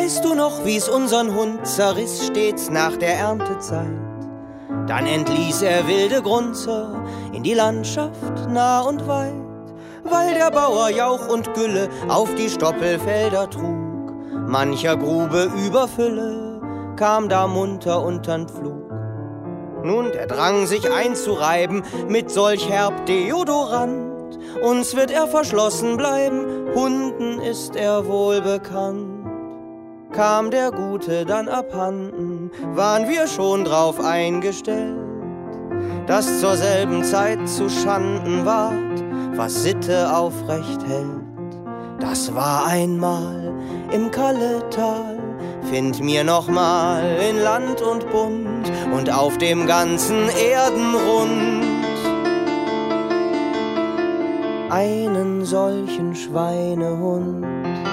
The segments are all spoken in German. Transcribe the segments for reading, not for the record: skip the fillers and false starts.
Weißt du noch, wie's unseren Hund zerriss stets nach der Erntezeit? Dann entließ er wilde Grunzer in die Landschaft nah und weit, weil der Bauer Jauch und Gülle auf die Stoppelfelder trug. Mancher Grube Überfülle kam da munter untern Pflug. Nun der Drang, sich einzureiben mit solch herb Deodorant, uns wird er verschlossen bleiben, Hunden ist er wohl bekannt. Kam der Gute dann abhanden, waren wir schon drauf eingestellt, dass zur selben Zeit zu Schanden ward, was Sitte aufrecht hält. Das war einmal im Kalletal, find mir noch mal in Land und Bund und auf dem ganzen Erdenrund einen solchen Schweinehund.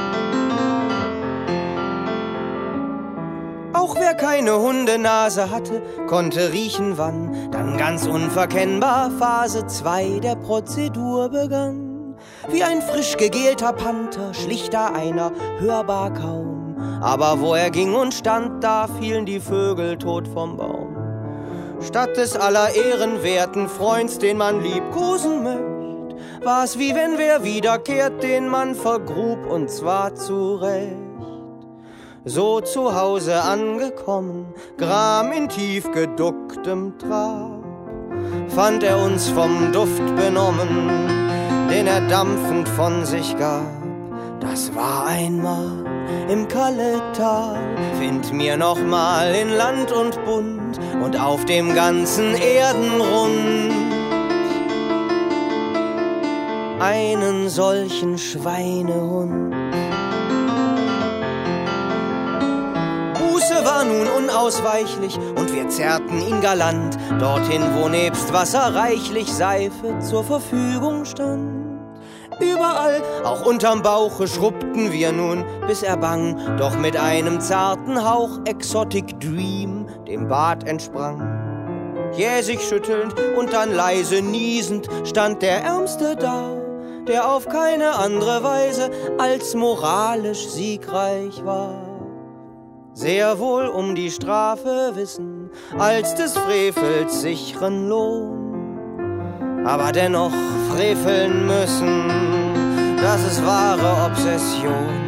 Auch wer keine Hundenase hatte, konnte riechen, wann dann ganz unverkennbar Phase 2 der Prozedur begann. Wie ein frisch gegelter Panther schlich da einer, hörbar kaum. Aber wo er ging und stand, da fielen die Vögel tot vom Baum. Statt des aller ehrenwerten Freunds, den man liebkosen möcht, war's wie wenn wer wiederkehrt, den man vergrub, und zwar zu Recht. So zu Hause angekommen, Gram in tief geducktem Trab, fand er uns vom Duft benommen, den er dampfend von sich gab. Das war einmal im Kalletal, find mir noch mal in Land und Bund und auf dem ganzen Erdenrund einen solchen Schweinehund. Buße war nun unausweichlich und wir zerrten ihn galant dorthin, wo nebst Wasser reichlich Seife zur Verfügung stand. Überall, auch unterm Bauche, schrubbten wir nun, bis er bang, doch mit einem zarten Hauch Exotic Dream dem Bad entsprang. Jähzig schüttelnd und dann leise niesend stand der Ärmste da, der auf keine andere Weise als moralisch siegreich war. Sehr wohl um die Strafe wissen, als des Frevels sicheren Lohn, aber dennoch freveln müssen, das ist wahre Obsession.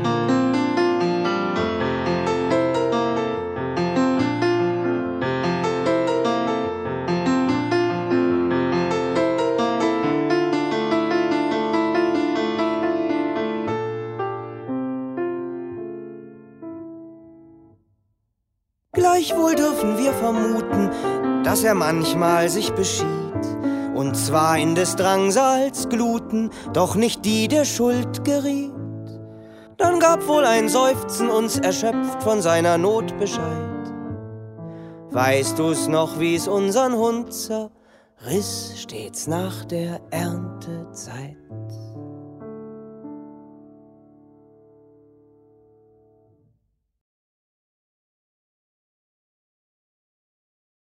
Gleichwohl dürfen wir vermuten, dass er manchmal sich beschied, und zwar in des Drangsals Gluten, doch nicht die der Schuld geriet. Dann gab wohl ein Seufzen uns erschöpft von seiner Not Bescheid. Weißt du's noch, wie's unseren Hund zerriss stets nach der Erntezeit?